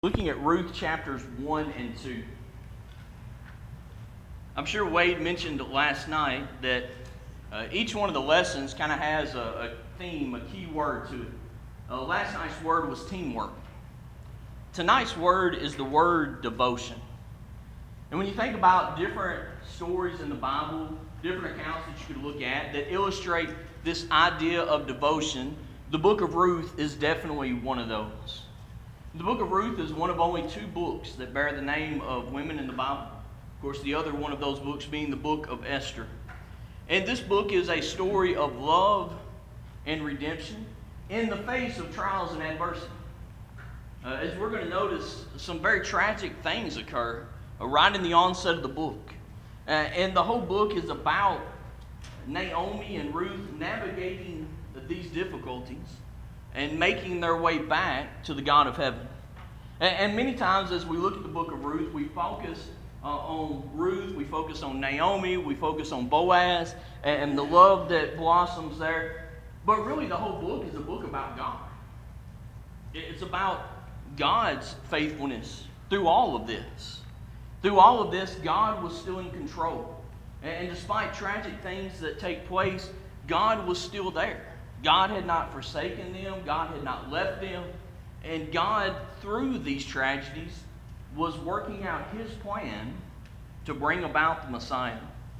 Looking at Ruth chapters 1 and 2. I'm sure Wade mentioned last night that each one of the lessons kind of has a theme, a key word to it. Last night's word was teamwork. Tonight's word is the word devotion. And when you think about different stories in the Bible, different accounts that you could look at that illustrate this idea of devotion, the book of Ruth is definitely one of those. The book of Ruth is one of only two books that bear the name of women in the Bible. Of course, the other one of those books being the book of Esther. And this book is a story of love and redemption in the face of trials and adversity. As we're going to notice, some very tragic things occur right in the onset of the book. And the whole book is about Naomi and Ruth navigating these difficulties and making their way back to the God of heaven. And many times as we look at the book of Ruth, we focus on Ruth, we focus on Naomi, we focus on Boaz, and the love that blossoms there. But really the whole book is a book about God. It's about God's faithfulness through all of this. Through all of this, God was still in control. And despite tragic things that take place, God was still there. God had not forsaken them. God had not left them. And God, through these tragedies, was working out His plan to bring about the Messiah.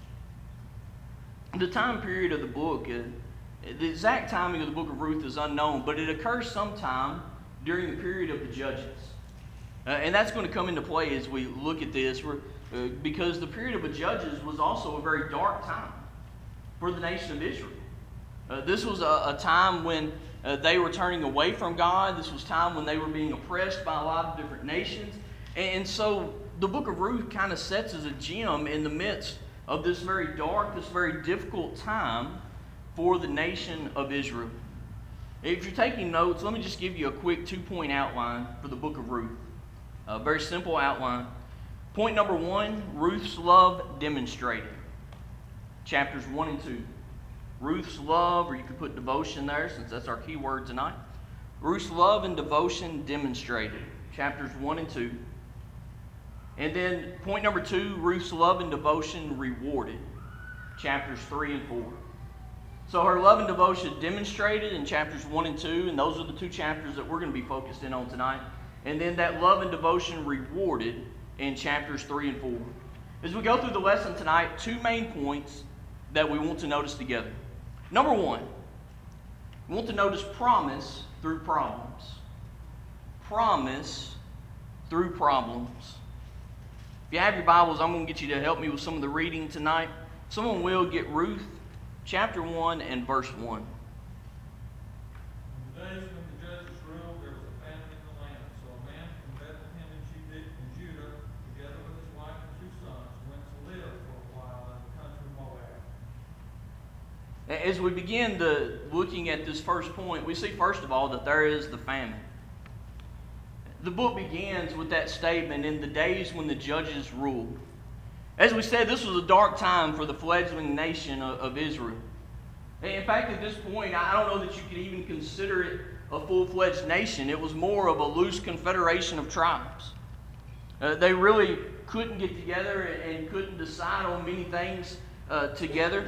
The time period of the book, the exact timing of the book of Ruth is unknown, but it occurs sometime during the period of the Judges. And that's going to come into play as we look at this, because the period of the Judges was also a very dark time for the nation of Israel. This was a time when they were turning away from God. This was a time when they were being oppressed by a lot of different nations. And so the book of Ruth kind of sets as a gem in the midst of this very dark, this very difficult time for the nation of Israel. If you're taking notes, let me just give you a quick 2-point outline for the book of Ruth. A very simple outline. Point number 1, Ruth's love demonstrated. Chapters 1 and 2. Ruth's love, or you could put devotion there since that's our key word tonight. Ruth's love and devotion demonstrated. Chapters 1 and 2. And then point number 2, Ruth's love and devotion rewarded. Chapters 3 and 4. So her love and devotion demonstrated in chapters 1 and 2, and those are the two chapters that we're going to be focused in on tonight. And then that love and devotion rewarded in chapters 3 and 4. As we go through the lesson tonight, two main points that we want to notice together. Number 1, we want to notice promise through problems. Promise through problems. If you have your Bibles, I'm going to get you to help me with some of the reading tonight. Someone will get Ruth chapter 1 and verse 1. In the days when the judges ruled, there was a famine in the land. So a man from Bethlehem in Judah, together with his wife and 2 sons, went to live for a while in the country of Moab. As we begin looking at this first point, we see first of all that there is the famine. The book begins with that statement, in the days when the judges ruled. As we said, this was a dark time for the fledgling nation of Israel. In fact, at this point, I don't know that you could even consider it a full-fledged nation. It was more of a loose confederation of tribes. They really couldn't get together and couldn't decide on many things together.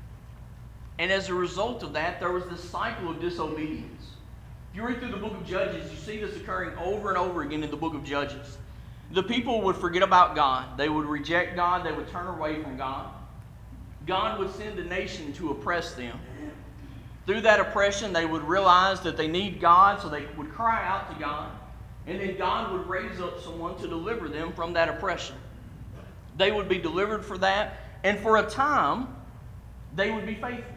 And as a result of that, there was this cycle of disobedience. If you read through the book of Judges, you see this occurring over and over again in the book of Judges. The people would forget about God. They would reject God. They would turn away from God. God would send a nation to oppress them. Through that oppression, they would realize that they need God, so they would cry out to God. And then God would raise up someone to deliver them from that oppression. They would be delivered for that, and for a time, they would be faithful.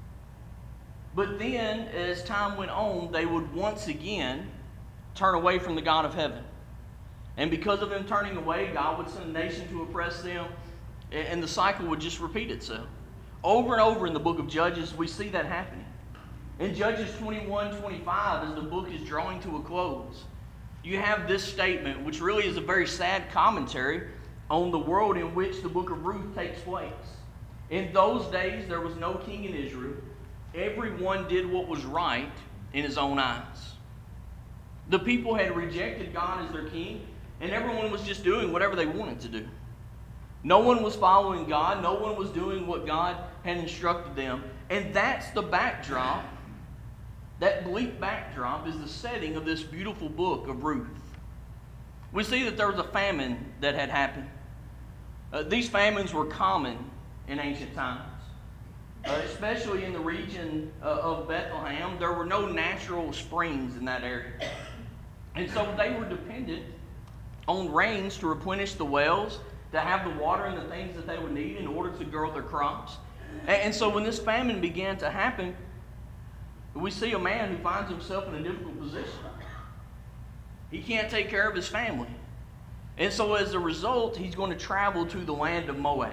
But then, as time went on, they would once again turn away from the God of heaven. And because of them turning away, God would send a nation to oppress them, and the cycle would just repeat itself. Over and over in the book of Judges, we see that happening. In Judges 21-25, as the book is drawing to a close, you have this statement, which really is a very sad commentary on the world in which the book of Ruth takes place. In those days, there was no king in Israel. Everyone did what was right in his own eyes. The people had rejected God as their king, and everyone was just doing whatever they wanted to do. No one was following God. No one was doing what God had instructed them. And that's the backdrop. That bleak backdrop is the setting of this beautiful book of Ruth. We see that there was a famine that had happened. These famines were common in ancient times. Especially in the region of Bethlehem, there were no natural springs in that area. And so they were dependent on rains to replenish the wells, to have the water and the things that they would need in order to grow their crops. And so when this famine began to happen, we see a man who finds himself in a difficult position. He can't take care of his family. And so as a result, he's going to travel to the land of Moab.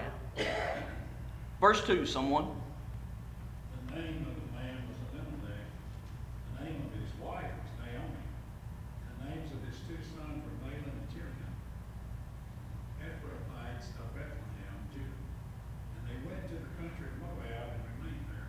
Verse 2, someone. The name of the man was Elimelech. The name of his wife was Naomi. The names of his two sons were Mahlon and Chilion, Ephrathites of Bethlehem, Judah. And they went to the country of Moab and remained there.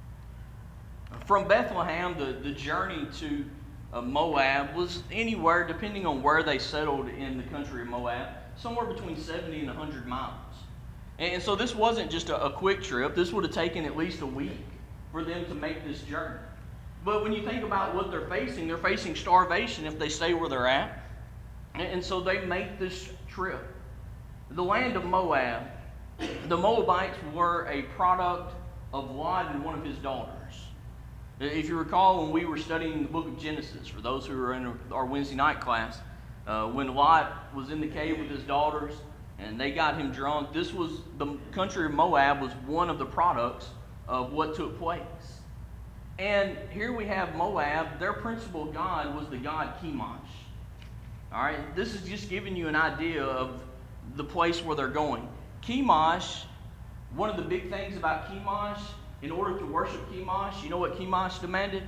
From Bethlehem, the journey to Moab was anywhere, depending on where they settled in the country of Moab, somewhere between 70 and 100 miles. And so this wasn't just a quick trip. This would have taken at least a week for them to make this journey. But when you think about what they're facing starvation if they stay where they're at. And so they make this trip. The land of Moab, the Moabites were a product of Lot and one of his daughters. If you recall, when we were studying the book of Genesis, for those who are in our Wednesday night class, when Lot was in the cave with his daughters and they got him drunk, this was the country of Moab was one of the products of what took place. And here we have Moab. Their principal god was the god Chemosh. All right, this is just giving you an idea of the place where they're going. Chemosh, one of the big things about Chemosh, in order to worship Chemosh, you know what Chemosh demanded?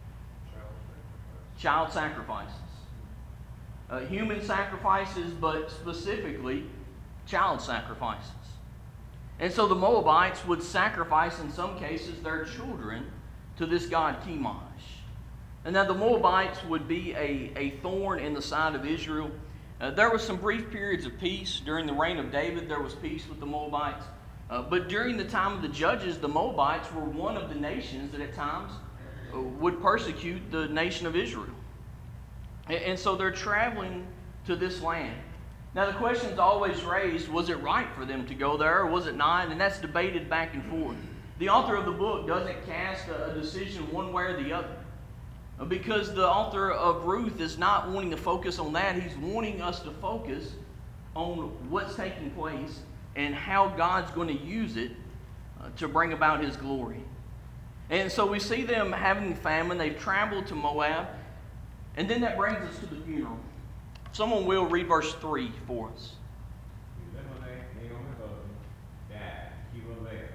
Child sacrifices. Human sacrifices, but specifically child sacrifices. And so the Moabites would sacrifice, in some cases, their children to this god Chemosh. And now the Moabites would be a thorn in the side of Israel. There were some brief periods of peace. During the reign of David, there was peace with the Moabites. But during the time of the judges, the Moabites were one of the nations that at times would persecute the nation of Israel. And so they're traveling to this land. Now the question is always raised, was it right for them to go there or was it not? And that's debated back and forth. The author of the book doesn't cast a decision one way or the other. Because the author of Ruth is not wanting to focus on that. He's wanting us to focus on what's taking place and how God's going to use it to bring about His glory. And so we see them having famine. They've traveled to Moab. And then that brings us to the funeral. Someone will read verse 3 for us. Elimelech, Naomi's husband, died. He was there.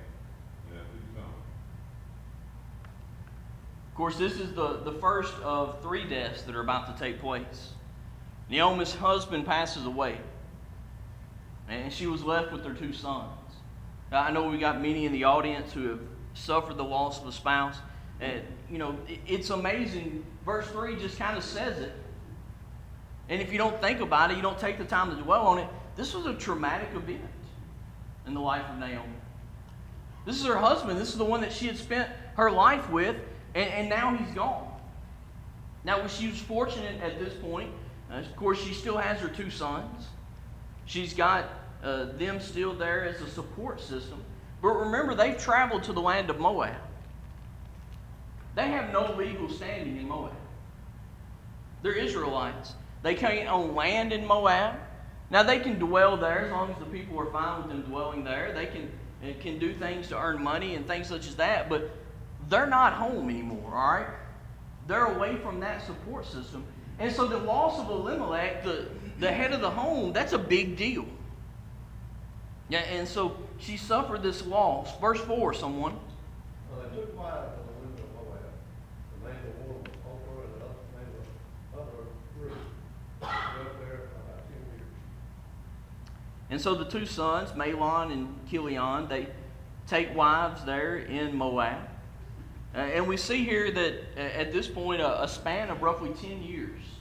Of course, this is the first of 3 deaths that are about to take place. Naomi's husband passes away. And she was left with their 2 sons. Now, I know we got many in the audience who have suffered the loss of a spouse. And, it's amazing. Verse 3 just kind of says it. And if you don't think about it, you don't take the time to dwell on it, this was a traumatic event in the life of Naomi. This is her husband. This is the one that she had spent her life with, and now he's gone. Now, she was fortunate at this point. Of course, she still has her 2 sons. She's got them still there as a support system. But remember, they've traveled to the land of Moab. They have no legal standing in Moab. They're Israelites. They can't own land in Moab. Now, they can dwell there as long as the people are fine with them dwelling there. They can do things to earn money and things such as that, but they're not home anymore, all right? They're away from that support system. And so the loss of Elimelech, the head of the home, that's a big deal. Yeah, and so she suffered this loss. Verse 4, someone. They took wives from the women of Moab. The name of one was Oprah, and the other name was other Ruth. They lived there for about 10 years. And so the 2 sons, Mahlon and Chilion, they take wives there in Moab. And we see here that at this point, a span of roughly 10 years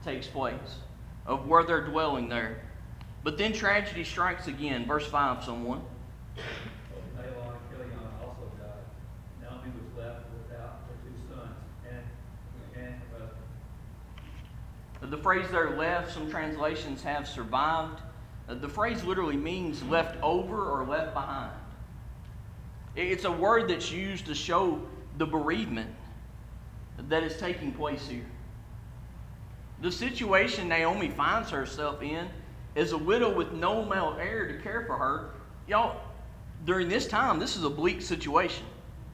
takes place of where they're dwelling there. But then tragedy strikes again. Verse 5, someone. Mahlon and Chilion also died. Naomi was left without her two sons and her husband. The phrase there, left, some translations have survived. The phrase literally means left over or left behind. It's a word that's used to show the bereavement that is taking place here. The situation Naomi finds herself in is a widow with no male heir to care for her. Y'all, during this time, this is a bleak situation.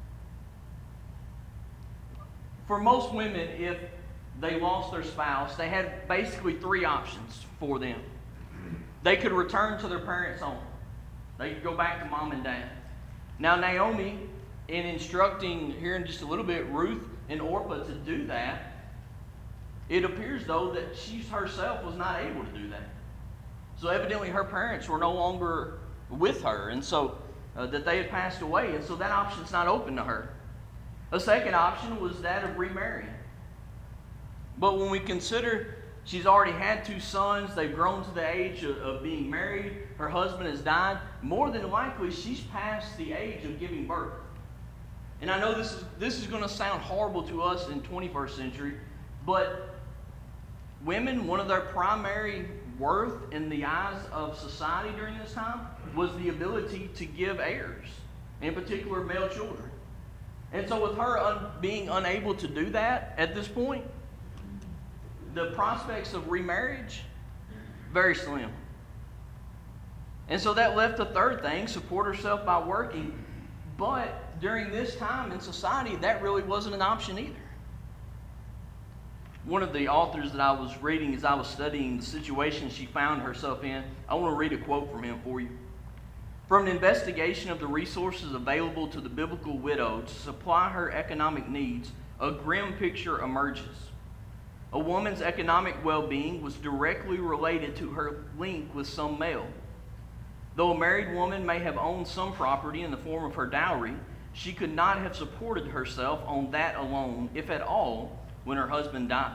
For most women, if they lost their spouse, they had basically three options for them. They could return to their parents' home. They could go back to mom and dad. Now, Naomi, in instructing here in just a little bit Ruth and Orpah to do that, it appears, though, that she herself was not able to do that. So evidently her parents were no longer with her, and so that they had passed away, and so that option's not open to her. A second option was that of remarrying. But when we consider she's already had two sons, they've grown to the age of being married, her husband has died, more than likely she's past the age of giving birth. And I know this is going to sound horrible to us in 21st century, but women, one of their primary worth in the eyes of society during this time was the ability to give heirs, in particular male children. And so with her being unable to do that at this point, the prospects of remarriage, very slim. And so that left the third thing, support herself by working. But during this time in society, that really wasn't an option either. One of the authors that I was reading as I was studying the situation she found herself in, I want to read a quote from him for you. From an investigation of the resources available to the biblical widow to supply her economic needs, a grim picture emerges. A woman's economic well-being was directly related to her link with some male. Though a married woman may have owned some property in the form of her dowry, she could not have supported herself on that alone, if at all, when her husband died.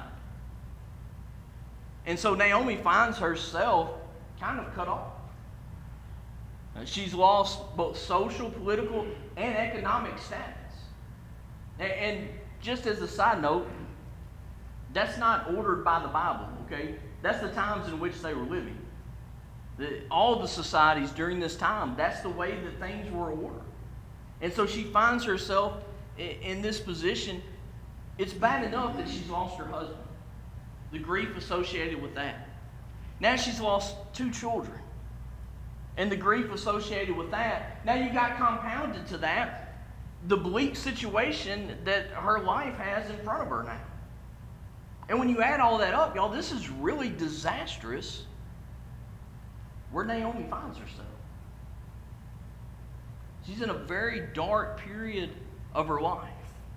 And so Naomi finds herself kind of cut off. She's lost both social, political, and economic status. And just as a side note, that's not ordered by the Bible, okay? That's the times in which they were living. All the societies during this time, that's the way that things were ordered. And so she finds herself in this position. It's bad enough that she's lost her husband, the grief associated with that. Now she's lost two children, and the grief associated with that. Now you got compounded to that the bleak situation that her life has in front of her now. And when you add all that up, y'all, this is really disastrous where Naomi finds herself. She's in a very dark period of her life.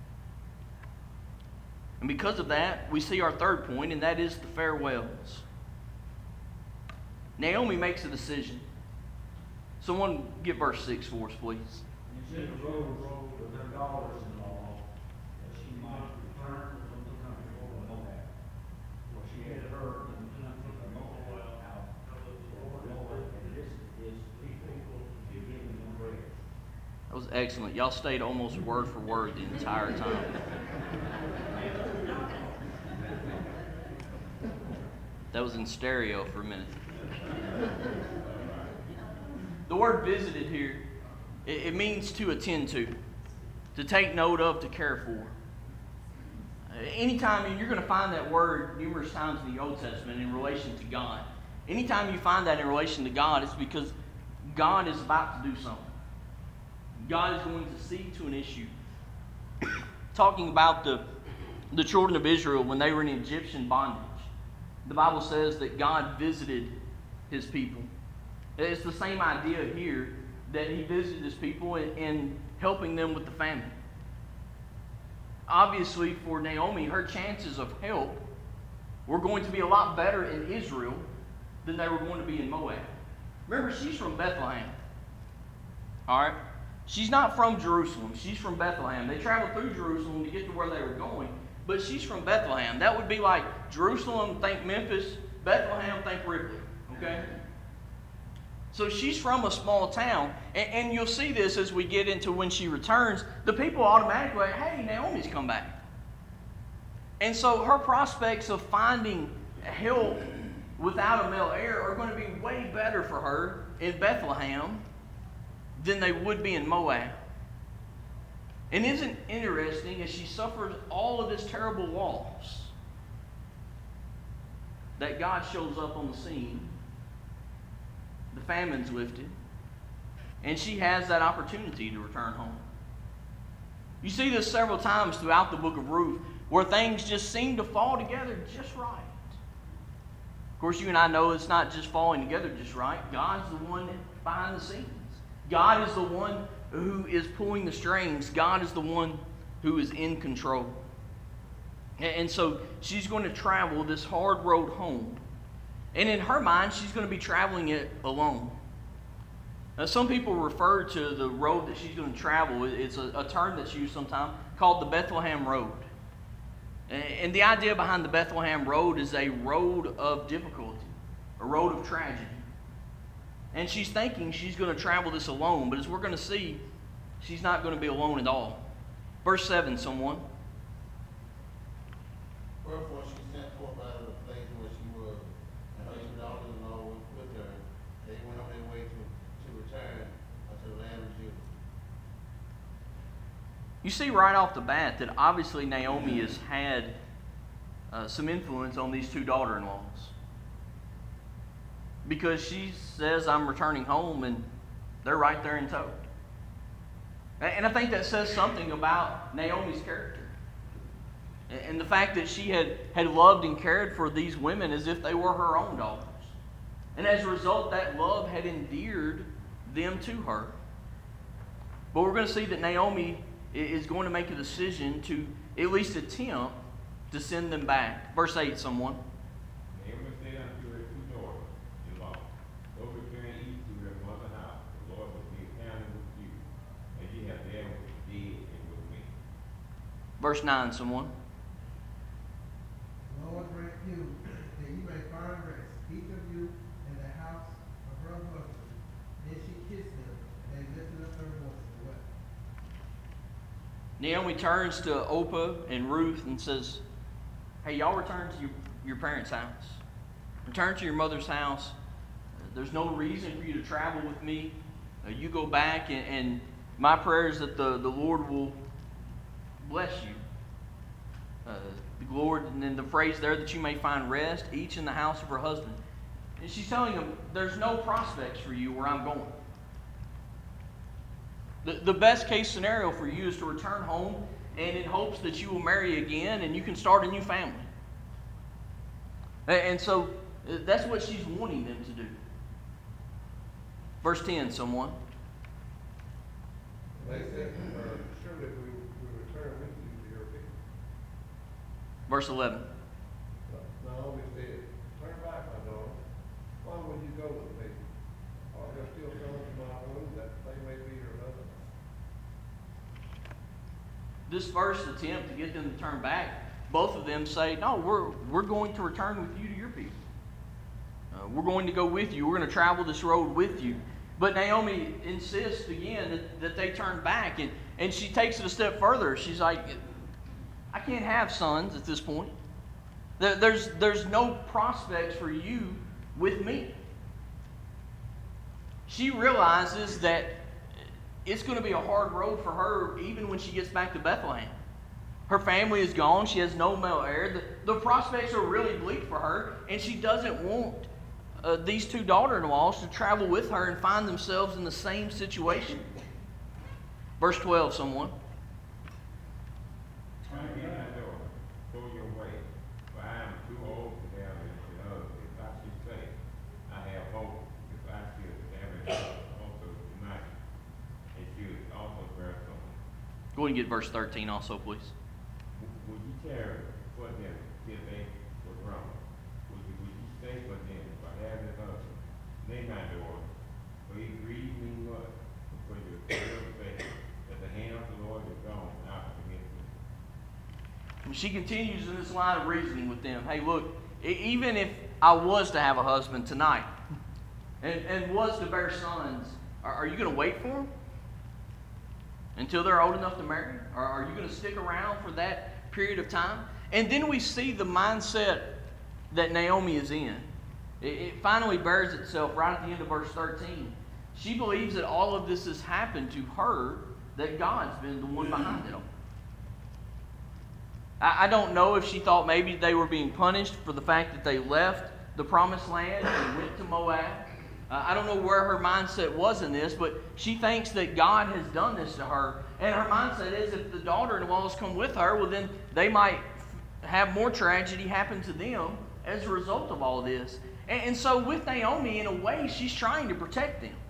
And because of that, we see our third point, and that is the farewells. Naomi makes a decision. Someone get verse 6 for us, please. And she arose with her daughters-in-law, that she might return from the country of Moab. For she had heard that the country of Moab out of Moab, and this is people to give them bread. That was excellent. Y'all stayed almost word for word the entire time. That was in stereo for a minute. The word visited here, it means to attend to take note of, to care for. Anytime, and you're going to find that word numerous times in the Old Testament in relation to God. Anytime you find that in relation to God, it's because God is about to do something. God is going to see to an issue. Talking about the children of Israel when they were in Egyptian bondage, the Bible says that God visited his people. It's the same idea here, that he visited his people in helping them with the famine. Obviously, for Naomi, her chances of help were going to be a lot better in Israel than they were going to be in Moab. Remember, she's from Bethlehem. All right? She's not from Jerusalem. She's from Bethlehem. They traveled through Jerusalem to get to where they were going, but she's from Bethlehem. That would be like Jerusalem, think Memphis, Bethlehem, think Ripley. Okay? So she's from a small town, and you'll see this as we get into when she returns. The people automatically like, hey, Naomi's come back. And so her prospects of finding help without a male heir are going to be way better for her in Bethlehem than they would be in Moab. And isn't it interesting, as she suffers all of this terrible loss, that God shows up on the scene, the famine's lifted, and she has that opportunity to return home. You see this several times throughout the book of Ruth, where things just seem to fall together just right. Of course, you and I know it's not just falling together just right. God's the one behind the scenes. God is the one who is pulling the strings. God is the one who is in control. And so she's going to travel this hard road home. And in her mind, she's going to be traveling it alone. Now, some people refer to the road that she's going to travel, it's a term that's used sometimes, called the Bethlehem Road. And the idea behind the Bethlehem Road is a road of difficulty, a road of tragedy. And she's thinking she's going to travel this alone, but as we're going to see, she's not going to be alone at all. Verse 7, someone. Wherefore she sent forth out of the place where she was, and her two daughters-in-law went with her. They went on their way to return unto the land of Judah. You see right off the bat that obviously Naomi has had some influence on these two daughter-in-laws. Because she says, I'm returning home, and they're right there in tow. And I think that says something about Naomi's character. And the fact that she had loved and cared for these women as if they were her own daughters. And as a result, that love had endeared them to her. But we're going to see that Naomi is going to make a decision to at least attempt to send them back. Verse 8, someone. Naomi said unto her two daughters-in-law, go return each to their mother's house. The Lord will be accounted with you, as ye have dealt with the dead and with me. Verse 9, someone. The Lord grant you that you may find rest, each of you in the house of her husband. Then she kissed them, and they lifted up their voices and wept. Naomi turns to Orpah and Ruth and says, hey, y'all return to your parents' house. Return to your mother's house. There's no reason for you to travel with me. You go back, and my prayer is that the Lord will bless you. The Lord, and then the phrase there, that you may find rest, each in the house of her husband. And she's telling him, there's no prospects for you where I'm going. The best case scenario for you is to return home, and in hopes that you will marry again and you can start a new family. And so that's what she's wanting them to do. Verse 10, someone. They said to her, surely we will return with you to your people. Verse 11. Naomi said, turn back, my daughter. Why would you go with me? Are there still sons in my womb that they may be your husband? This first attempt to get them to turn back, both of them say, no, we're going to return with you to your people. We're going to go with you. We're going to travel this road with you. But Naomi insists again that they turn back. And she takes it a step further. She's like, I can't have sons at this point. There's no prospects for you with me. She realizes that it's going to be a hard road for her even when she gets back to Bethlehem. Her family is gone. She has no male heir. The prospects are really bleak for her, and she doesn't want these two daughter-in-laws to travel with her and find themselves in the same situation. Verse 12, someone. Turn again, my daughter, go your way, for I am too old to have a husband. If I should say, I have hope, if I should have a husband also tonight, and should also bear son. Go ahead and get verse 13 also, please. Would you tarry for them till they were grown? Would you stay for them for having a husband? Nay, my daughter, for he grieved me much, for your faith that the hand of the Lord is gone out against me. she continues in this line of reasoning with them. Hey, look, even if I was to have a husband tonight and was to bear sons, are you going to wait for them until they're old enough to marry? Or are you going to stick around for that period of time? And then we see the mindset that Naomi is in. It finally bears itself right at the end of verse 13. She believes that all of this has happened to her, that God's been the one behind it all. I don't know if she thought maybe they were being punished for the fact that they left the promised land and went to Moab. I don't know where her mindset was in this, but she thinks that God has done this to her. And her mindset is if the daughter-in-laws come with her, well then they might have more tragedy happen to them as a result of all this. And so with Naomi, in a way, she's trying to protect them.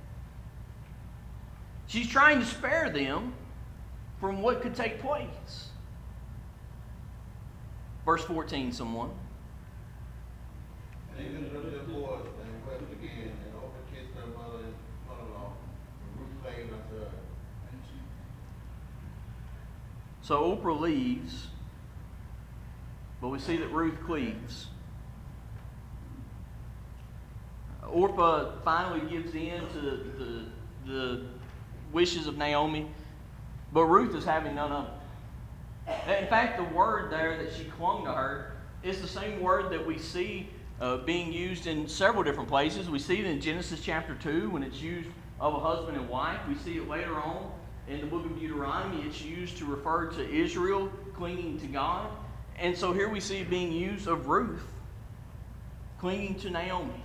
She's trying to spare them from what could take place. Verse 14, someone. And even the little boys, they wept again, and Orpah kissed her mother-in-law, and Ruth clave unto her. So Orpah leaves, but we see that Ruth cleaves. Orpah finally gives in to the wishes of Naomi, but Ruth is having none of it. In fact, the word there that she clung to her is the same word that we see being used in several different places. We see it in Genesis chapter 2 when it's used of a husband and wife. We see it later on in the book of Deuteronomy. It's used to refer to Israel clinging to God. And so here we see it being used of Ruth clinging to Naomi.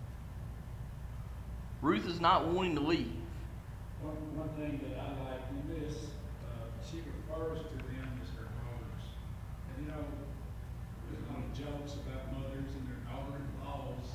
Ruth is not wanting to leave. One thing that I like in this, she refers to them as her daughters. And there's a lot of jokes about mothers and their daughter-in-laws.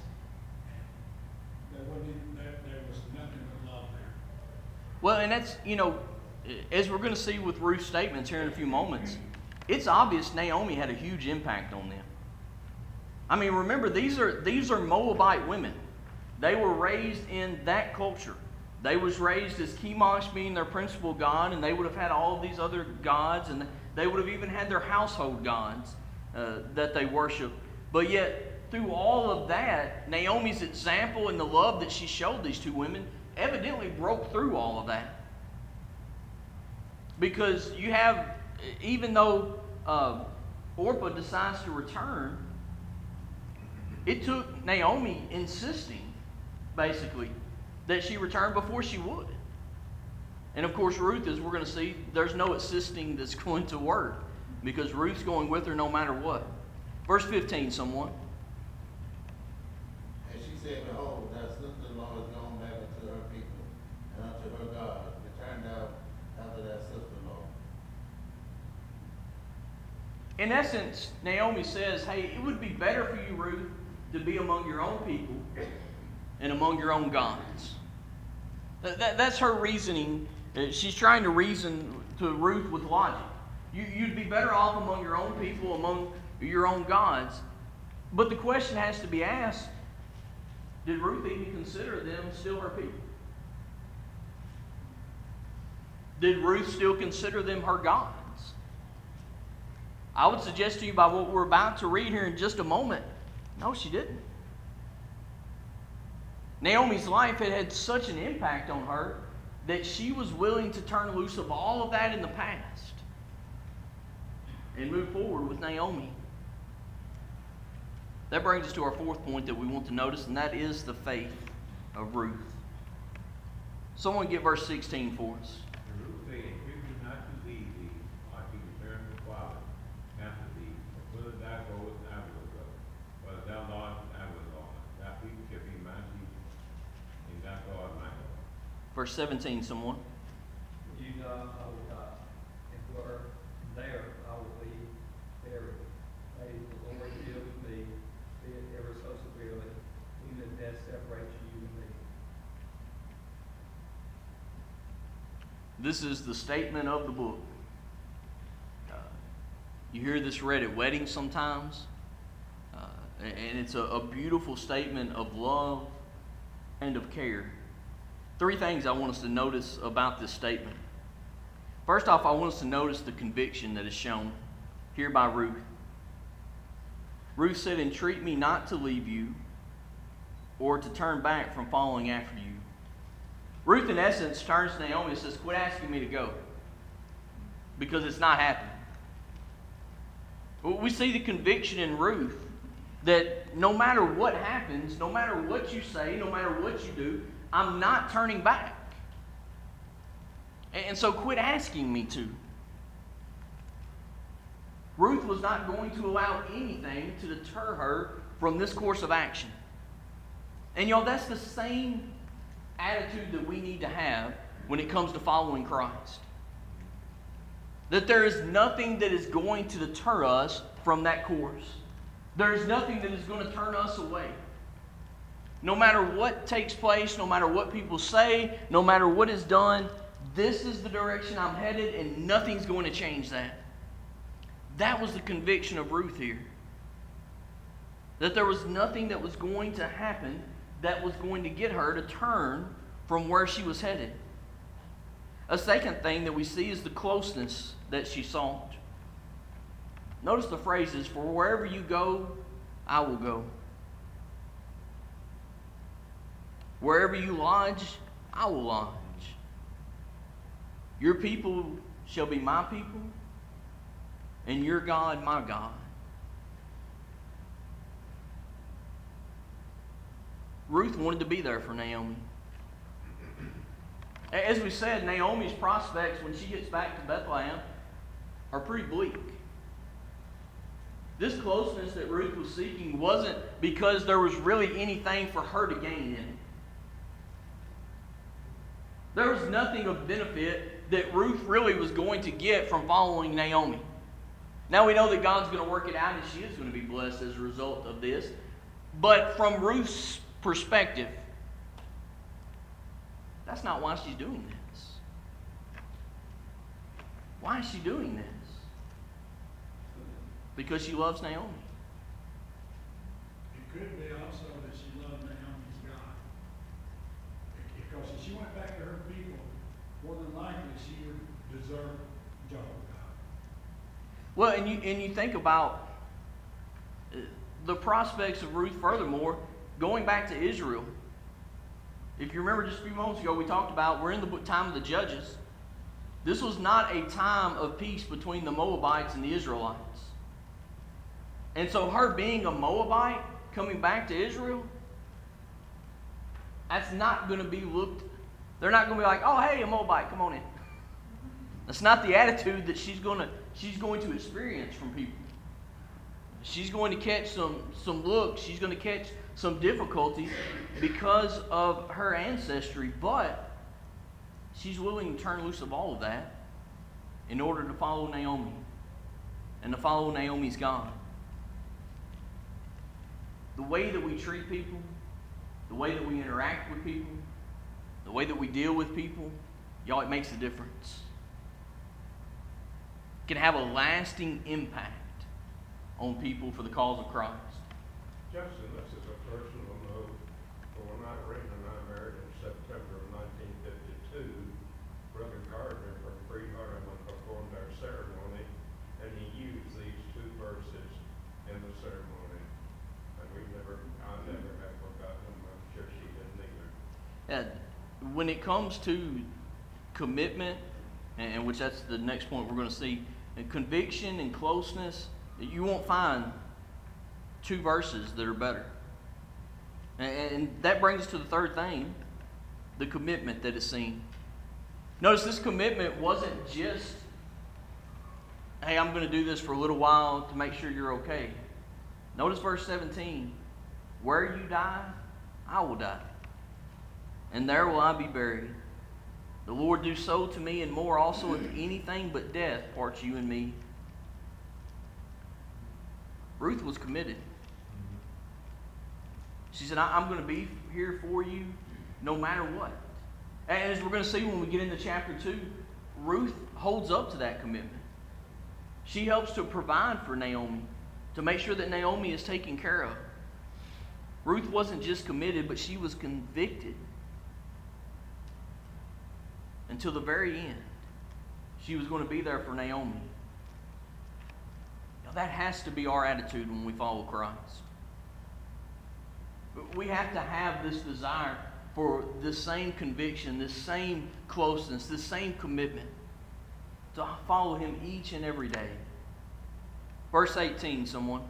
There was nothing but love there. Well, and that's, as we're going to see with Ruth's statements here in a few moments, it's obvious Naomi had a huge impact on them. I mean, remember, these are Moabite women. They were raised in that culture. They was raised as Chemosh being their principal god, and they would have had all of these other gods, and they would have even had their household gods that they worship. But yet, through all of that, Naomi's example and the love that she showed these two women evidently broke through all of that. Because you have, even though Orpah decides to return, it took Naomi insisting, basically, that she return before she would. And of course, Ruth, as we're going to see, there's no insisting that's going to work, because Ruth's going with her no matter what. Verse 15, someone. And she said, Behold, thy sister-in-law is gone back unto her people, and unto her God, returned out after thy sister-in-law. In essence, Naomi says, hey, it would be better for you, Ruth, to be among your own people and among your own gods. That's her reasoning. She's trying to reason to Ruth with logic. You'd be better off among your own people, among your own gods. But the question has to be asked, did Ruth even consider them still her people? Did Ruth still consider them her gods? I would suggest to you by what we're about to read here in just a moment, no, she didn't. Naomi's life had had such an impact on her that she was willing to turn loose of all of that in the past and move forward with Naomi. That brings us to our fourth point that we want to notice, and that is the faith of Ruth. Someone get verse 16 for us. And Ruth said, Fear me not to leave thee, or to return to father after thee, for whither thou goest, I will go. But thou Lord, I will Lord. Thy people shall be my people, and thy God my God. Verse 17, someone. You God, I will die, and where there I will be buried. May the Lord deal with me, be it ever so severely, even if death separates you and me. This is the statement of the book. You hear this read at weddings sometimes, and it's a beautiful statement of love and of care. Three things I want us to notice about this statement. First off, I want us to notice the conviction that is shown. here by Ruth. Ruth said, "Entreat me not to leave you or to turn back from following after you." Ruth, in essence, turns to Naomi and says, "Quit asking me to go, because it's not happening." We see the conviction in Ruth that no matter what happens, no matter what you say, no matter what you do, I'm not turning back. And so quit asking me to. Ruth was not going to allow anything to deter her from this course of action. And y'all, that's the same attitude that we need to have when it comes to following Christ. That there is nothing that is going to deter us from that course. There is nothing that is going to turn us away. No matter what takes place, no matter what people say, no matter what is done, this is the direction I'm headed, and nothing's going to change that. That was the conviction of Ruth here. That there was nothing that was going to happen that was going to get her to turn from where she was headed. A second thing that we see is the closeness that she sought. Notice the phrases, "For wherever you go, I will go. Wherever you lodge, I will lodge. Your people shall be my people, and your God my God." Ruth wanted to be there for Naomi. As we said, Naomi's prospects when she gets back to Bethlehem are pretty bleak. This closeness that Ruth was seeking wasn't because there was really anything for her to gain in it. There was nothing of benefit that Ruth really was going to get from following Naomi. Now we know that God's going to work it out and she is going to be blessed as a result of this. But from Ruth's perspective, that's not why she's doing this. Why is she doing this? Because she loves Naomi. It could be also that she loved Naomi's God. Because if she went back to her people, more than likely she would deserve Jehovah God. Well, and you think about the prospects of Ruth furthermore, going back to Israel. If you remember just a few moments ago, we talked about we're in the time of the Judges. This was not a time of peace between the Moabites and the Israelites. And so her being a Moabite, coming back to Israel, that's not going to be looked, they're not going to be like, "Oh, hey, a Moabite, come on in." That's not the attitude that she's going to experience from people. She's going to catch some looks, she's going to catch some difficulty because of her ancestry, but she's willing to turn loose of all of that in order to follow Naomi and to follow Naomi's God. The way that we treat people, the way that we interact with people, the way that we deal with people, y'all, it makes a difference. It can have a lasting impact on people for the cause of Christ. Justin, this is a personal note. When Irene and I married in September of 1952, Brother Gardner from Free Hardeman performed our ceremony, and he used these two verses in the ceremony. And I never have forgotten them. I'm sure she didn't either. Yeah, when it comes to commitment, and which that's the next point we're going to see, and conviction and closeness, you won't find two verses that are better. And that brings us to the third thing, the commitment that is seen. Notice this commitment wasn't just, "Hey, I'm going to do this for a little while to make sure you're okay." Notice verse 17. "Where you die, I will die, and there will I be buried. The Lord do so to me and more also, if anything but death parts you and me." Ruth was committed. She said, "I'm going to be here for you no matter what." And as we're going to see when we get into chapter 2, Ruth holds up to that commitment. She helps to provide for Naomi, to make sure that Naomi is taken care of. Ruth wasn't just committed, but she was convicted. Until the very end, she was going to be there for Naomi. Now, that has to be our attitude when we follow Christ. We have to have this desire for this same conviction, this same closeness, this same commitment to follow Him each and every day. Verse 18, someone.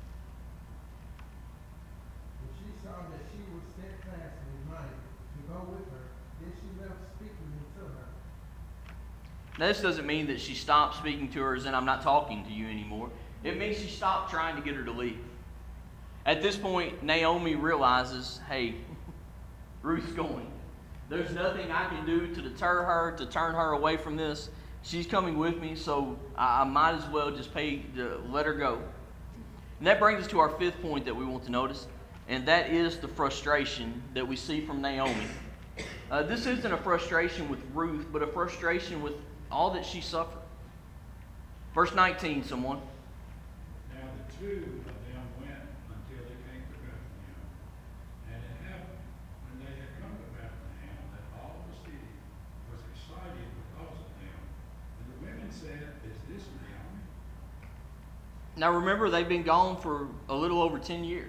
When she saw that she was steadfast and minded to go with her, then she left speaking to her. Now, this doesn't mean that she stopped speaking to her as in I'm not talking to you anymore. It means she stopped trying to get her to leave. At this point, Naomi realizes, hey, Ruth's going. There's nothing I can do to deter her, to turn her away from this. She's coming with me, so I might as well just let her go. And that brings us to our fifth point that we want to notice, and that is the frustration that we see from Naomi. This isn't a frustration with Ruth, but a frustration with all that she suffered. Verse 19, someone. Now the two of them went until they came to Bethlehem. And it happened, when they had come to Bethlehem, that all the city was excited because of them. And the women said, Is this Naomi? Now remember, they've been gone for a little over 10 years.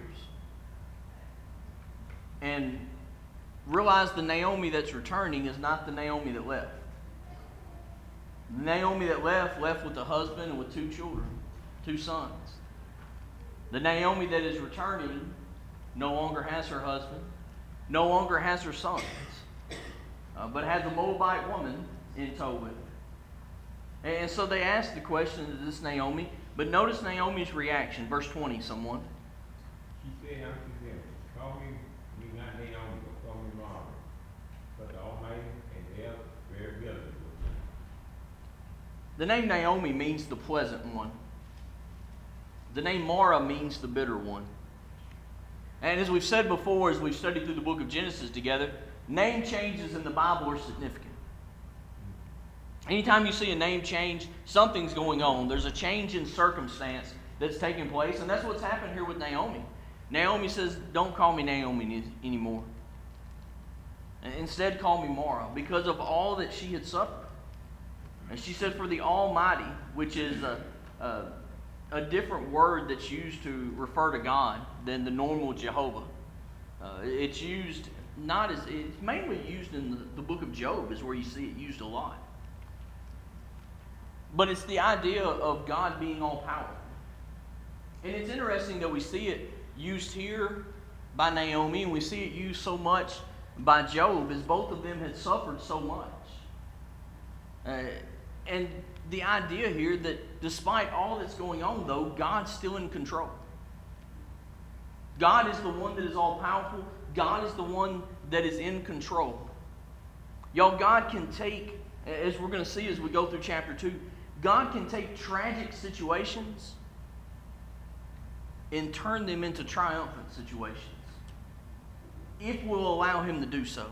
And realize the Naomi that's returning is not the Naomi that left. The Naomi that left with a husband and with 2 children, 2 sons. The Naomi that is returning no longer has her husband, no longer has her sons, but has a Moabite woman in tow with her. And so they asked the question, is this Naomi? But notice Naomi's reaction. Verse 20, someone. She said unto them, Call me not Naomi, but call me Mara. But the Almighty and death very good. The name Naomi means the pleasant one. The name Mara means the bitter one. And as we've said before, as we've studied through the book of Genesis together, name changes in the Bible are significant. Anytime you see a name change, something's going on. There's a change in circumstance that's taking place, and that's what's happened here with Naomi. Naomi says, don't call me Naomi anymore. Instead, call me Mara, because of all that she had suffered. And she said, for the Almighty, which is a different word that's used to refer to God than the normal Jehovah. It's used it's mainly used in the book of Job is where you see it used a lot. But it's the idea of God being all powerful. And it's interesting that we see it used here by Naomi, and we see it used so much by Job, as both of them had suffered so much. And the idea here that despite all that's going on, though, God's still in control. God is the one that is all powerful. God is the one that is in control. Y'all, God can take, as we're going to see as we go through chapter 2, God can take tragic situations and turn them into triumphant situations if we'll allow Him to do so.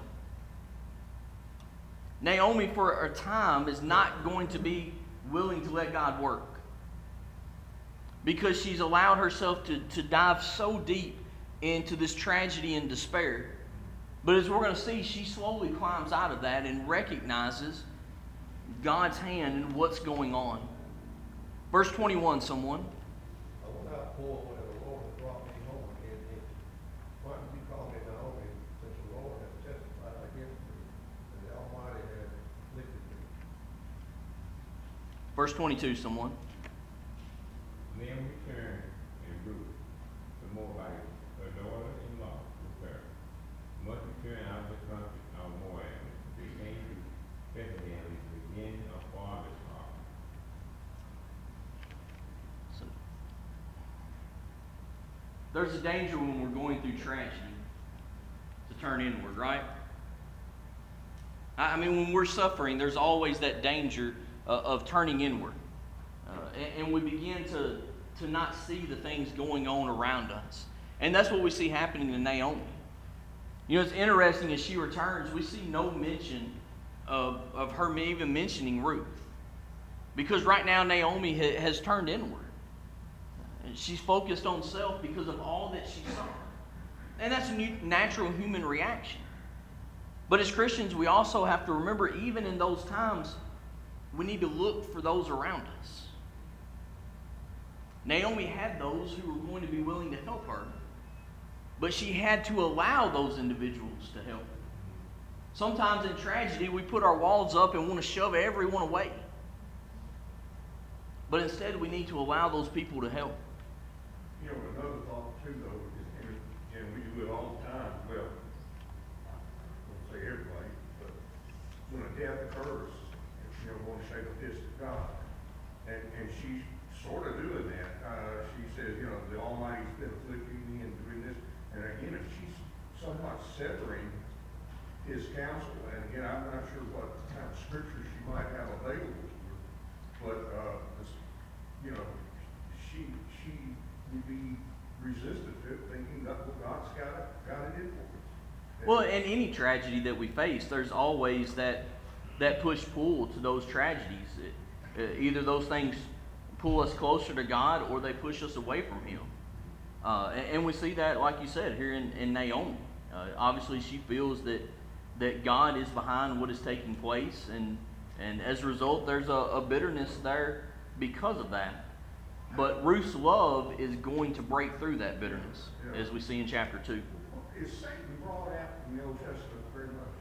Naomi, for a time, is not going to be willing to let God work because she's allowed herself to dive so deep into this tragedy and despair. But as we're going to see, she slowly climbs out of that and recognizes God's hand in what's going on. Verse 21, someone. I will not pour when the Lord has brought me home again. Why do you call me Naomi, since the Lord has testified against me, and the Almighty has afflicted me? Verse 22, someone. Then returned and Ruth, the Moabite, her daughter-in-law, with her. Must return out of the country of Moab. They came to Bethlehem, the beginning of harvest. So, there's a danger when we're going through tragedy to turn inward, right? I mean, when we're suffering, there's always that danger of turning inward. And we begin to not see the things going on around us. And that's what we see happening to Naomi. You know, it's interesting, as she returns, we see no mention of her even mentioning Ruth. Because right now Naomi has turned inward. And she's focused on self because of all that she saw. And that's a natural human reaction. But as Christians, we also have to remember, even in those times, we need to look for those around us. Naomi had those who were going to be willing to help her, but she had to allow those individuals to help. Sometimes in tragedy, we put our walls up and want to shove everyone away. But instead, we need to allow those people to help. You know, another thought too, though, is, and we do it all the time, well, I won't say everybody, but when a death occurs, you know, we want to shake a fist at God. And she's sort of doing that. She says, you know, the Almighty's been afflicting me and doing this. And again, if she's somewhat severing his counsel, and again, I'm not sure what kind of scripture she might have available to her, but, you know, she would be resistant to it, thinking that, well, God's got it in for us. Well, in any tragedy that we face, there's always that push-pull to those tragedies. Either those things pull us closer to God or they push us away from Him. And we see that, like you said, here in Naomi. Obviously, she feels that God is behind what is taking place, and as a result, there's a bitterness there because of that. But Ruth's love is going to break through that bitterness, as we see in chapter 2. Is Satan brought out in the Old Testament very much?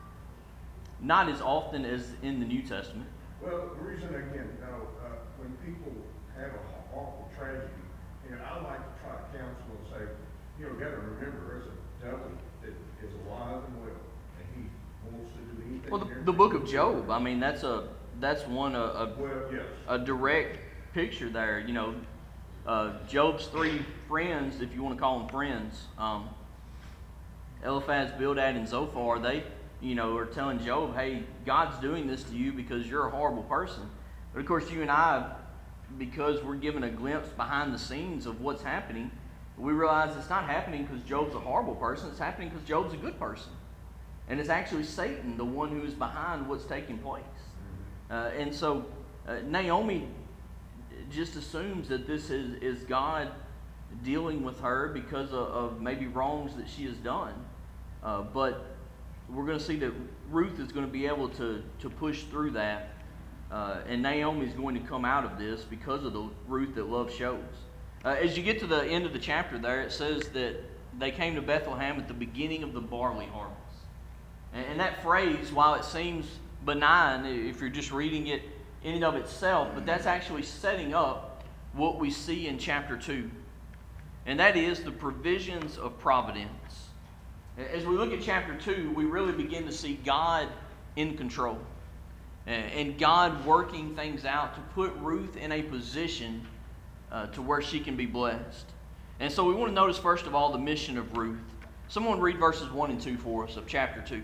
Not as often as in the New Testament. Well, the reason, again, when people have an awful tragedy, and I like to try to counsel and say, you know, you got to remember, there's a devil that is alive and well, and he wants to do anything. Well, the book of Job, I mean, that's one Well, yes. a direct picture there. You know, Job's three friends, if you want to call them friends, Eliphaz, Bildad, and Zophar, they, you know, are telling Job, hey, God's doing this to you because you're a horrible person. But of course, you and I, because we're given a glimpse behind the scenes of what's happening, we realize it's not happening because Job's a horrible person. It's happening because Job's a good person. And it's actually Satan, the one who is behind what's taking place. And so Naomi just assumes that this is God dealing with her because of maybe wrongs that she has done. But we're going to see that Ruth is going to be able to push through that. And Naomi is going to come out of this because of the Ruth that love shows. As you get to the end of the chapter there, it says that they came to Bethlehem at the beginning of the barley harvest. And that phrase, while it seems benign if you're just reading it in and of itself, but that's actually setting up what we see in chapter 2. And that is the provisions of providence. As we look at chapter 2, we really begin to see God in control. And God working things out to put Ruth in a position to where she can be blessed. And so we want to notice, first of all, the mission of Ruth. Someone read verses 1 and 2 for us of chapter 2.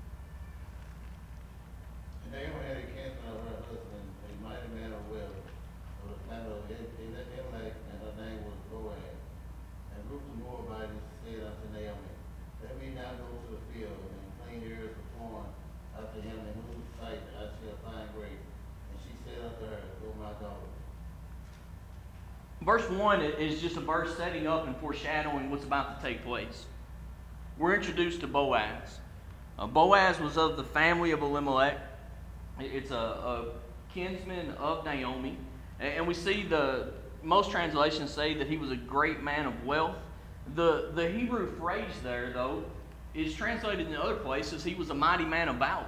And Naomi had a kinsman of her husband, a mighty man of wealth, of the family of Elimelech, and her name was Boaz. And Ruth the Moabitess said unto Naomi, let me now go to the field, and clean ears of corn after him, in whose sight I shall find grace. And she said unto her, Go, my daughter. Verse 1 is just a verse setting up and foreshadowing what's about to take place. We're introduced to Boaz. Boaz was of the family of Elimelech. It's a kinsman of Naomi. And we see most translations say that he was a great man of wealth. The Hebrew phrase there, though, is translated in other places, he was a mighty man of valor.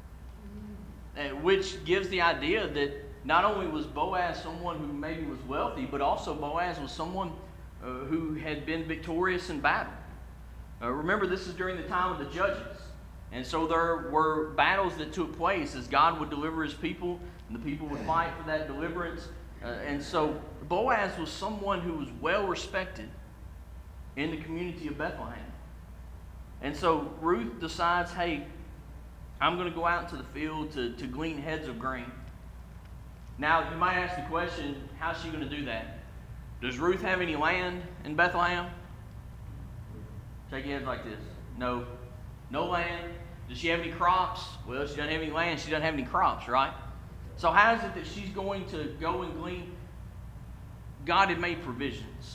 Which gives the idea that not only was Boaz someone who maybe was wealthy, but also Boaz was someone who had been victorious in battle. Remember, this is during the time of the Judges. And so there were battles that took place as God would deliver His people, and the people would fight for that deliverance. And so Boaz was someone who was well respected in the community of Bethlehem. And so Ruth decides, hey, I'm going to go out into the field to glean heads of grain. Now, you might ask the question, how's she going to do that? Does Ruth have any land in Bethlehem? Shake your head like this. No. No land. Does she have any crops? Well, she doesn't have any land. She doesn't have any crops, right? So how is it that she's going to go and glean? God had made provisions.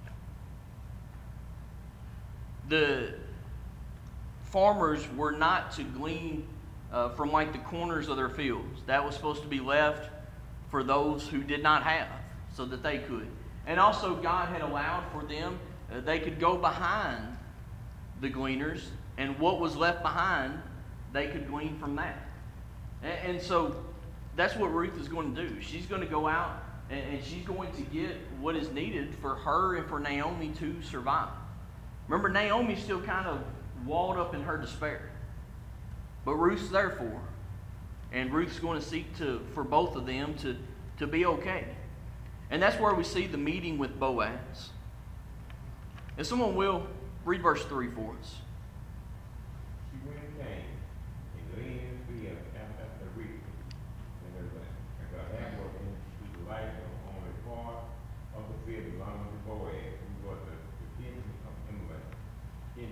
The farmers were not to glean from like the corners of their fields. That was supposed to be left for those who did not have, so that they could. And also God had allowed for them, they could go behind the gleaners, and what was left behind, they could glean from that. And so that's what Ruth is going to do. She's going to go out and she's going to get what is needed for her and for Naomi to survive. Remember, Naomi's still kind of walled up in her despair. But Ruth's there for her. And Ruth's going to seek for both of them to be okay. And that's where we see the meeting with Boaz. If someone will, read verse 3 for us. She went and came, and gleaned in the field after the reaping, and her hand was in the light on the part of the field belonging to Boaz, who was the kinsman of Elimelech.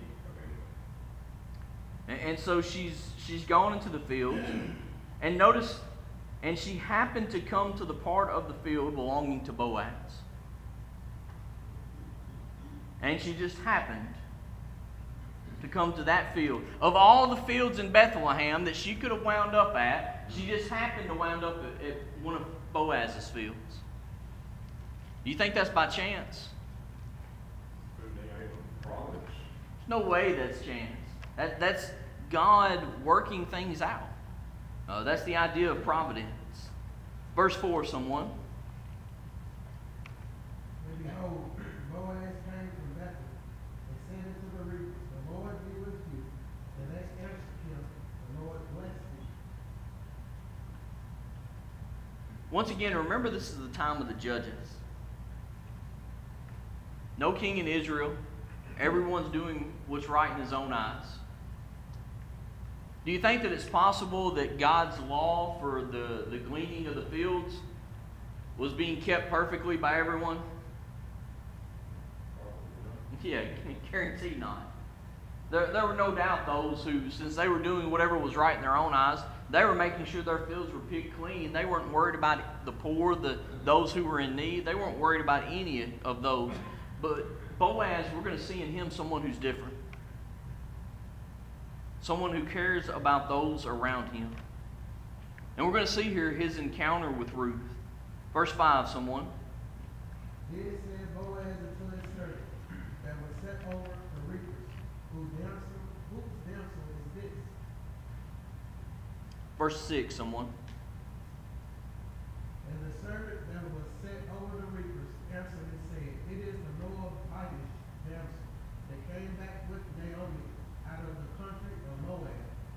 And so she's gone into the field, and notice, and she happened to come to the part of the field belonging to Boaz. And she just happened to come to that field. Of all the fields in Bethlehem that she could have wound up at, she just happened to wound up at one of Boaz's fields. Do you think that's by chance? No way that's chance. That's God working things out. That's the idea of providence. Verse 4, someone. And behold, Boaz came from Bethel and said unto the reapers, the Lord be with you. And they answered him, the Lord bless thee. Once again, remember this is the time of the judges. No king in Israel. Everyone's doing what's right in his own eyes. Do you think that it's possible that God's law for the gleaning of the fields was being kept perfectly by everyone? Yeah, guaranteed not. There were no doubt those who, since they were doing whatever was right in their own eyes, they were making sure their fields were picked clean. They weren't worried about the poor, those who were in need. They weren't worried about any of those. But Boaz, we're going to see in him someone who's different. Someone who cares about those around him. And we're going to see here his encounter with Ruth. Verse 5, someone. Then said Boaz unto his servant that was set over the reapers, whose damsel is this? Verse 6, someone. And the servant that was set over the reapers answered and said, it is the Moabitish damsel that came back with Naomi out of the country of Moab.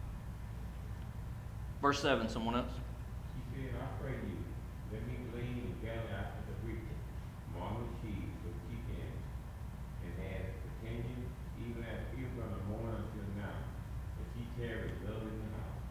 Verse 7, someone else. She said, I pray you, let me glean and gather after the reaping among the sheaves of chickens, and had continued even as even from the morning until now, and she carried love in the house.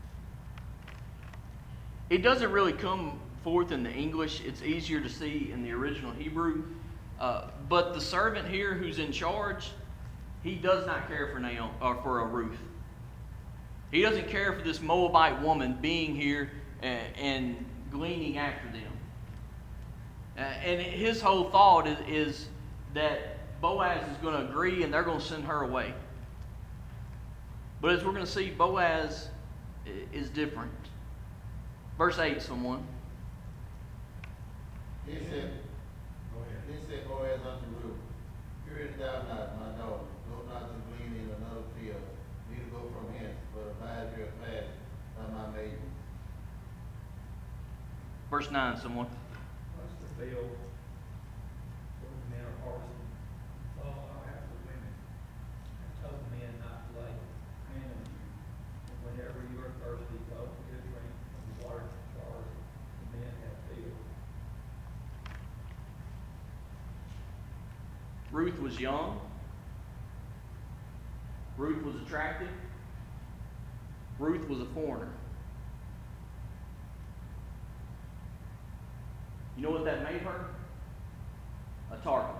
It doesn't really come forth in the English. It's easier to see in the original Hebrew. But the servant here who's in charge, he does not care for Naomi or for Ruth. He doesn't care for this Moabite woman being here and gleaning after them. And his whole thought is that Boaz is going to agree and they're going to send her away. But as we're going to see, Boaz is different. Verse 8, someone. He said, Boaz unto Ruth, fearest thou not, my daughter, go not to glean in another field, neither go from hence, but abide here fast by my maidens. Verse 9, someone. What's the field where the men are harvesting? Follow after the women, and tell the men not to lay hand on you. And whenever you are thirsty, go get a drink from the water jars the men have filled. Ruth was young. Ruth was attractive. Ruth was a foreigner. You know what that made her? A target.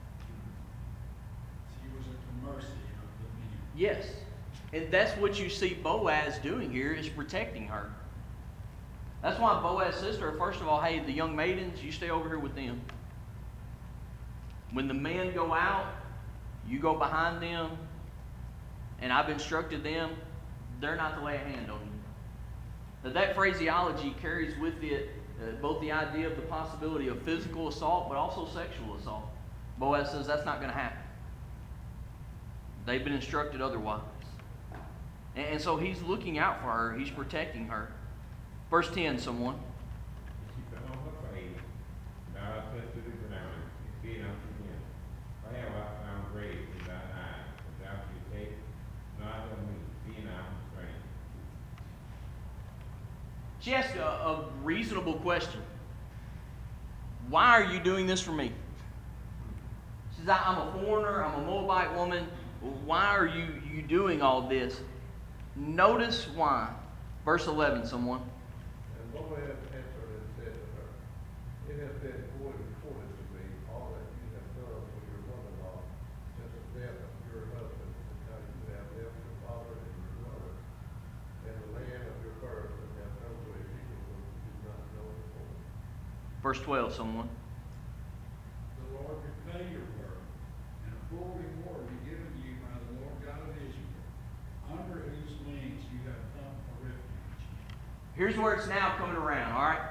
She was at the mercy of the men. Yes. And that's what you see Boaz doing here, is protecting her. That's why Boaz says to her, first of all, hey, the young maidens, you stay over here with them. When the men go out, you go behind them, and I've instructed them, they're not to lay a hand on you. Now, that phraseology carries with it both the idea of the possibility of physical assault, but also sexual assault. Boaz says that's not going to happen. They've been instructed otherwise. And so he's looking out for her. He's protecting her. Verse 10, someone. She fell on her face, bowed her to the ground, and said unto him, Why have I found grace in thine eyes, that thou shouldst take not of me, being I am a stranger? She asked a reasonable question. Why are you doing this for me? She says, I'm a foreigner, I'm a Moabite woman. Why are you doing all this? Notice why. Verse 11, someone. And Boaz answered and said to her, It has been reported to me all that you have done for your mother-in-law since the death of your husband, and how you have left your father and your mother, and the land of your birth, and have come to a people whom you do not know before. Verse 12, someone. The Lord repay your work, and a full reward be given you by the Lord God of Israel, under whose wings you have come for refuge. Here's where it's now coming around, all right?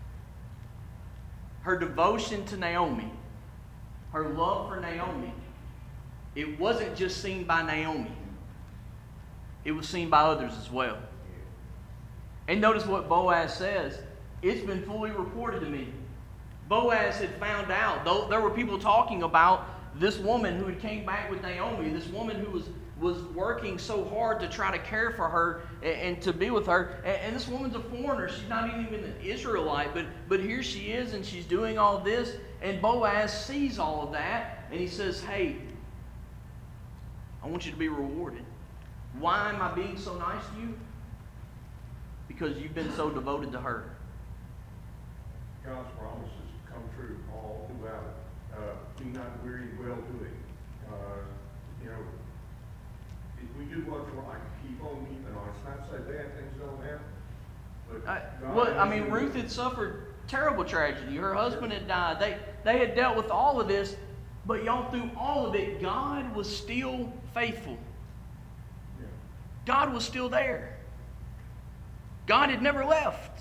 Her devotion to Naomi, her love for Naomi, it wasn't just seen by Naomi. It was seen by others as well. And notice what Boaz says. It's been fully reported to me. Boaz had found out, though there were people talking about this woman who had came back with Naomi, this woman who was working so hard to try to care for her and to be with her. And this woman's a foreigner. She's not even an Israelite, but here she is, and she's doing all this. And Boaz sees all of that, and he says, hey, I want you to be rewarded. Why am I being so nice to you? Because you've been so devoted to her. God's promises come true all throughout it. Be not weary in well doing. You know, if we do what's right, keep on keeping on. It's not to say bad things don't happen. But God Ruth had suffered terrible tragedy. Her husband had died. They had dealt with all of this, but y'all, through all of it, God was still faithful. Yeah. God was still there. God had never left.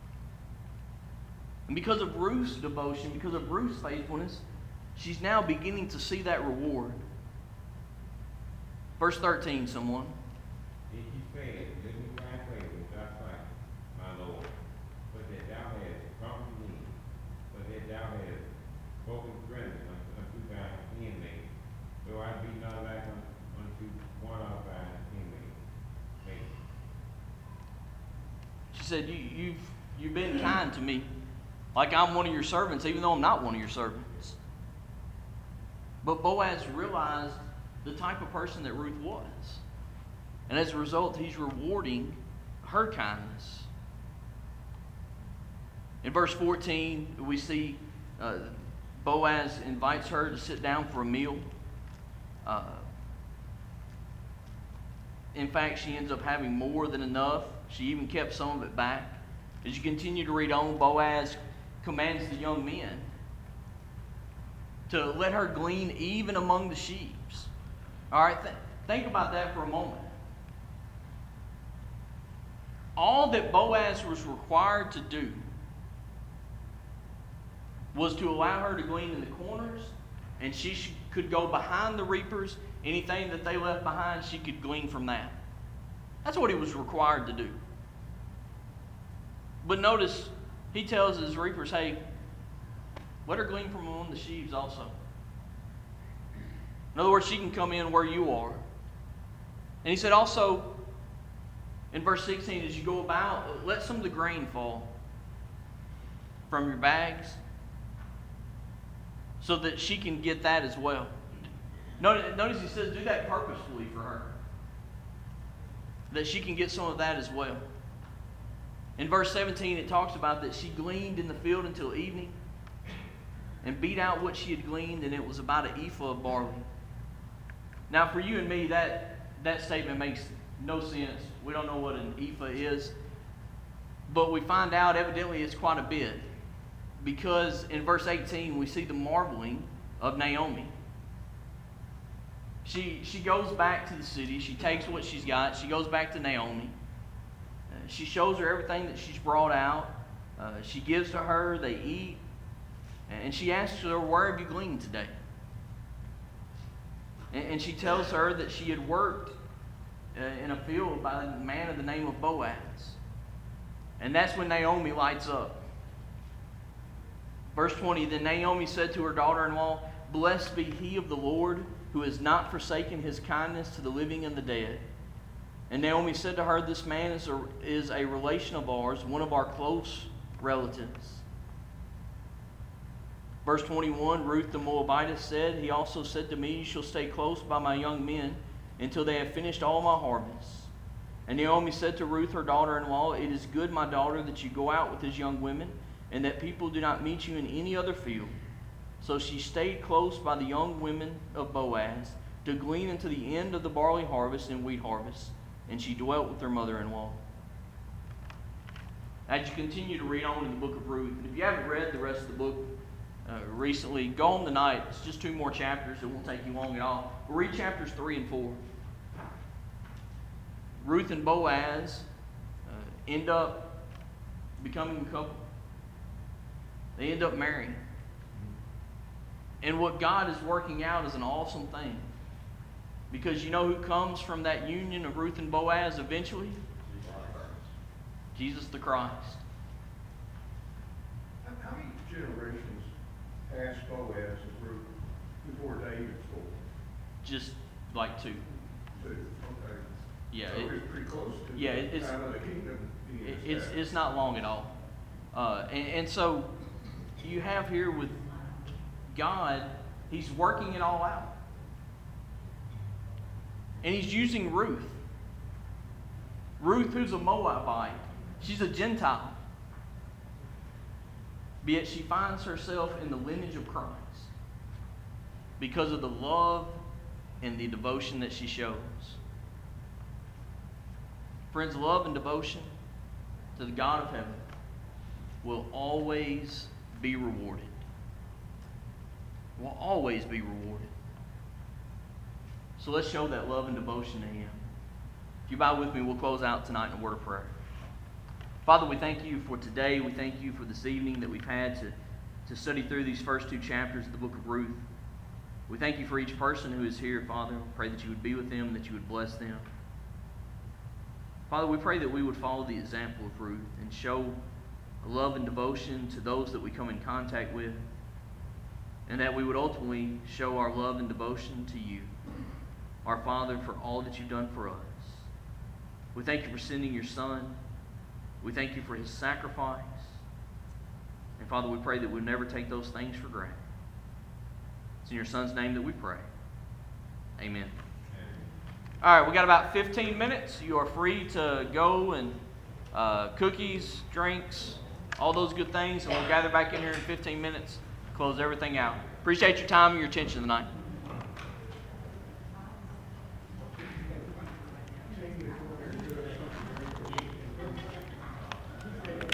And because of Ruth's devotion, because of Ruth's faithfulness, she's now beginning to see that reward. Verse 13, someone. Then he said, Let me find favor in thy sight, my Lord, but that thou hast promised me, but that thou hast spoken strength unto thy handmaid, though I be not like unto one of thy handmaids. She said, you've been kind to me, like I'm one of your servants, even though I'm not one of your servants. But Boaz realized the type of person that Ruth was. And as a result, he's rewarding her kindness. In verse 14, we see Boaz invites her to sit down for a meal. In fact, she ends up having more than enough. She even kept some of it back. As you continue to read on, Boaz commands the young men to let her glean even among the sheaves. All right, think about that for a moment. All that Boaz was required to do was to allow her to glean in the corners, and she could go behind the reapers. Anything that they left behind, she could glean from that. That's what he was required to do. But notice, he tells his reapers, hey, let her glean from among the sheaves also. In other words, she can come in where you are. And he said also, in verse 16, as you go about, let some of the grain fall from your bags so that she can get that as well. Notice he says, do that purposefully for her, that she can get some of that as well. In verse 17, it talks about that she gleaned in the field until evening and beat out what she had gleaned, and it was about an ephah of barley. Now, for you and me, that statement makes no sense. We don't know what an ephah is. But we find out evidently it's quite a bit, because in verse 18, we see the marveling of Naomi. She goes back to the city. She takes what she's got. She goes back to Naomi. She shows her everything that she's brought out. She gives to her, they eat, and she asks her, "Where have you gleaned today?" And she tells her that she had worked in a field by a man of the name of Boaz. And that's when Naomi lights up. Verse 20, then Naomi said to her daughter-in-law, "Blessed be he of the Lord, who has not forsaken his kindness to the living and the dead." And Naomi said to her, "This man is a relation of ours, one of our close relatives." Verse 21, Ruth the Moabitess said, "He also said to me, you shall stay close by my young men until they have finished all my harvests." And Naomi said to Ruth her daughter-in-law, "It is good, my daughter, that you go out with his young women, and that people do not meet you in any other field." So she stayed close by the young women of Boaz to glean unto the end of the barley harvest and wheat harvest, and she dwelt with her mother-in-law. As you continue to read on in the book of Ruth, and if you haven't read the rest of the book recently, go home tonight. It's just 2 more chapters. It won't take you long at all. We'll read chapters 3 and 4. Ruth and Boaz end up becoming a couple. They end up marrying. And what God is working out is an awesome thing. Because you know who comes from that union of Ruth and Boaz eventually? Jesus the Christ. How many generations past Boaz and Ruth before David's born? Just like 2. 2, okay. Yeah, So it's pretty close to yeah, the it's- time of the kingdom being It's established. not long at all. And so you have here with God, he's working it all out. And he's using Ruth. Ruth, who's a Moabite. She's a Gentile. But yet she finds herself in the lineage of Christ because of the love and the devotion that she shows. Friends, love and devotion to the God of heaven will always be rewarded. Will always be rewarded. So let's show that love and devotion to Him. If you bow with me, we'll close out tonight in a word of prayer. Father, we thank you for today. We thank you for this evening that we've had to study through these first 2 chapters of the book of Ruth. We thank you for each person who is here, Father. We pray that you would be with them, that you would bless them. Father, we pray that we would follow the example of Ruth and show love and devotion to those that we come in contact with, and that we would ultimately show our love and devotion to you, our Father, for all that you've done for us. We thank you for sending your Son. We thank you for his sacrifice. And Father, we pray that we'll never take those things for granted. It's in your Son's name that we pray. Amen. All right, we got about 15 minutes. You are free to go and cookies, drinks, all those good things. And we'll gather back in here in 15 minutes, close everything out. Appreciate your time and your attention tonight.